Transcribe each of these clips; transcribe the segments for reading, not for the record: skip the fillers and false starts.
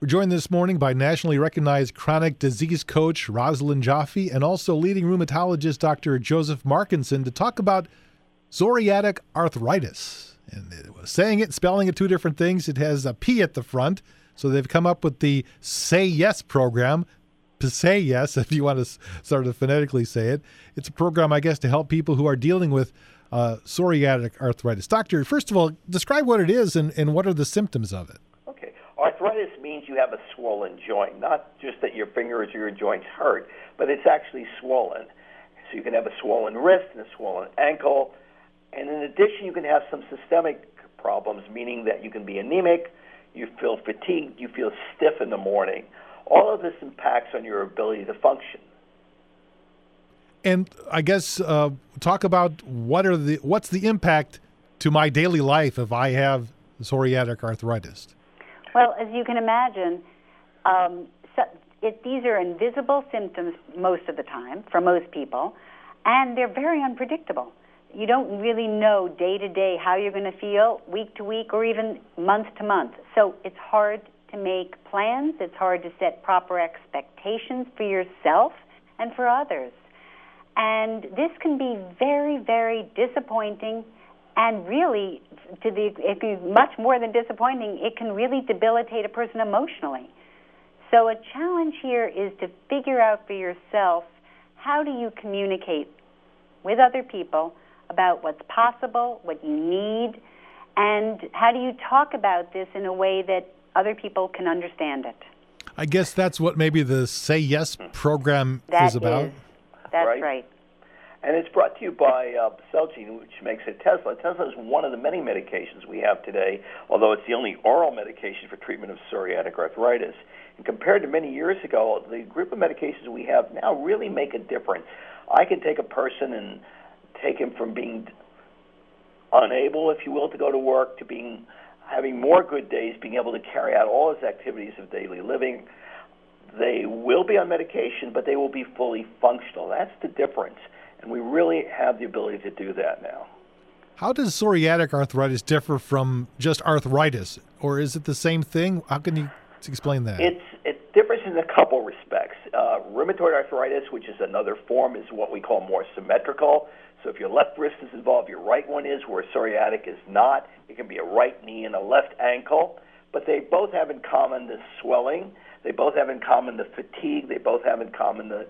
We're joined this morning by nationally recognized chronic disease coach Rosalind Joffe and also leading rheumatologist Dr. Joseph Markinson to talk about psoriatic arthritis. And saying it, spelling it, two different things. It has a P at the front, so they've come up with the Say Yes program. Say Yes, if you want to sort of phonetically say it. It's a program, I guess, to help people who are dealing with psoriatic arthritis. Doctor, first of all, describe what it is and what are the symptoms of it. Okay. Arthritis means you have a swollen joint, not just that your fingers or your joints hurt, but it's actually swollen. So you can have a swollen wrist and a swollen ankle. And in addition, you can have some systemic problems, meaning that you can be anemic, you feel fatigued, you feel stiff in the morning. All of this impacts on your ability to function. And I guess talk about what's the impact to my daily life if I have psoriatic arthritis? Well, as you can imagine, these are invisible symptoms most of the time for most people, and they're very unpredictable. You don't really know day to day how you're going to feel, week to week, or even month to month. So it's hard to make plans. It's hard to set proper expectations for yourself and for others. And this can be very, very disappointing, and really, much more than disappointing, it can really debilitate a person emotionally. So a challenge here is to figure out for yourself, how do you communicate with other people about what's possible, what you need, and how do you talk about this in a way that other people can understand it? I guess that's what maybe the Say Yes program is about. That's right. And it's brought to you by Celgene, which makes Otezla. Otezla is one of the many medications we have today, although it's the only oral medication for treatment of psoriatic arthritis. And compared to many years ago, the group of medications we have now really make a difference. I can take a person and take him from being unable, if you will, to go to work to having more good days, being able to carry out all his activities of daily living. They will be on medication, but they will be fully functional. That's the difference. And we really have the ability to do that now. How does psoriatic arthritis differ from just arthritis? Or is it the same thing? How can you explain that? It differs in a couple respects. Rheumatoid arthritis, which is another form, is what we call more symmetrical. So if your left wrist is involved, your right one is, where psoriatic is not. It can be a right knee and a left ankle. But they both have in common the swelling. They both have in common the fatigue. They both have in common the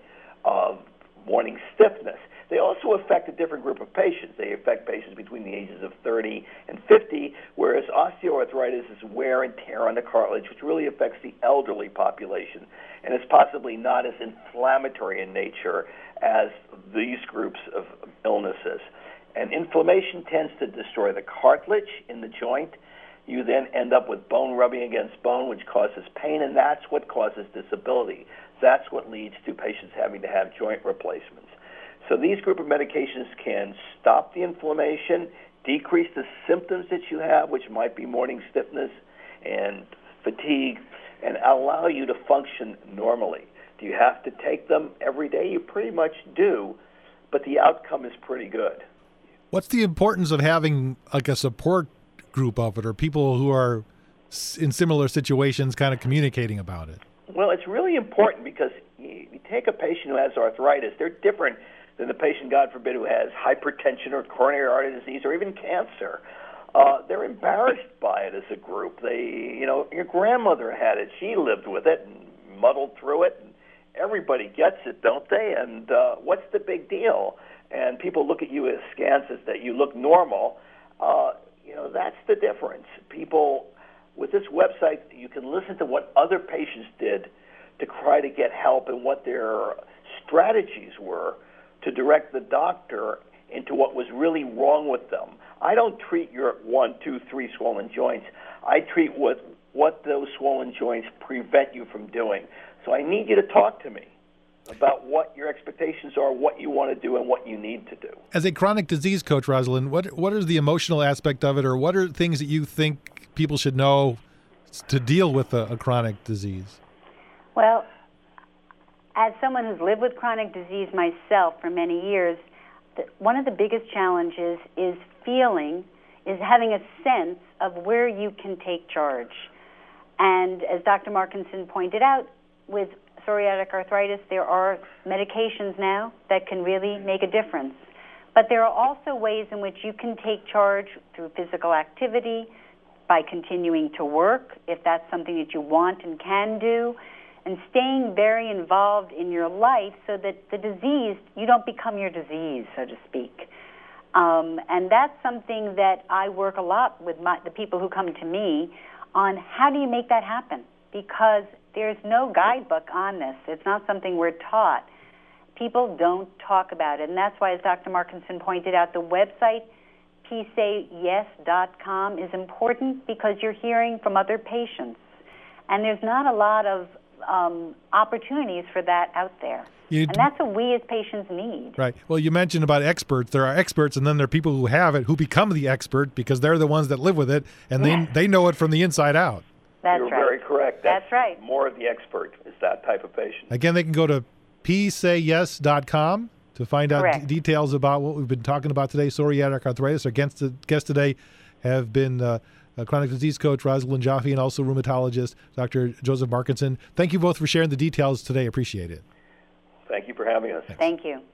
morning stiffness. They also affect a different group of patients. They affect patients between the ages of 30 and 50, whereas osteoarthritis is wear and tear on the cartilage, which really affects the elderly population, and is possibly not as inflammatory in nature as these groups of illnesses. And inflammation tends to destroy the cartilage in the joint. You then end up with bone rubbing against bone, which causes pain, and that's what causes disability. That's what leads to patients having to have joint replacements. So these group of medications can stop the inflammation, decrease the symptoms that you have, which might be morning stiffness and fatigue, and allow you to function normally. Do you have to take them every day? You pretty much do, but the outcome is pretty good. What's the importance of having like a support group of it, or people who are in similar situations kind of communicating about it? Well, it's really important because you take a patient who has arthritis, they're different than the patient, God forbid, who has hypertension or coronary artery disease or even cancer. They're embarrassed by it as a group. Your grandmother had it. She lived with it and muddled through it. And everybody gets it, don't they? And what's the big deal? And people look at you askance as that you look normal. That's the difference. People, with this website, you can listen to what other patients did to try to get help and what their strategies were to direct the doctor into what was really wrong with them. I don't treat your 1, 2, 3 swollen joints. I treat what those swollen joints prevent you from doing. So I need you to talk to me about what your expectations are, what you want to do, and what you need to do. As a chronic disease coach, Rosalind, what is the emotional aspect of it, or what are things that you think people should know to deal with a chronic disease? Well, as someone who's lived with chronic disease myself for many years, one of the biggest challenges is having a sense of where you can take charge. And as Dr. Markinson pointed out, with psoriatic arthritis, there are medications now that can really make a difference. But there are also ways in which you can take charge through physical activity, by continuing to work, if that's something that you want and can do, and staying very involved in your life so that the disease, you don't become your disease, so to speak. And that's something that I work a lot with the people who come to me on how do you make that happen? Because there's no guidebook on this. It's not something we're taught. People don't talk about it. And that's why, as Dr. Markinson pointed out, the website, PSayYes.com, is important because you're hearing from other patients. And there's not a lot of opportunities for that out there. And that's what we as patients need. Right. Well, you mentioned about experts. There are experts, and then there are people who have it, who become the expert because they're the ones that live with it, and they know it from the inside out. That's You're right. very correct. That's right. More of the expert is that type of patient. Again, they can go to PSayYes.com to find out details about what we've been talking about today, psoriatic arthritis. Our guests today have been chronic disease coach Rosalind Joffe and also rheumatologist Dr. Joseph Markinson. Thank you both for sharing the details today. Appreciate it. Thank you for having us. Thank you.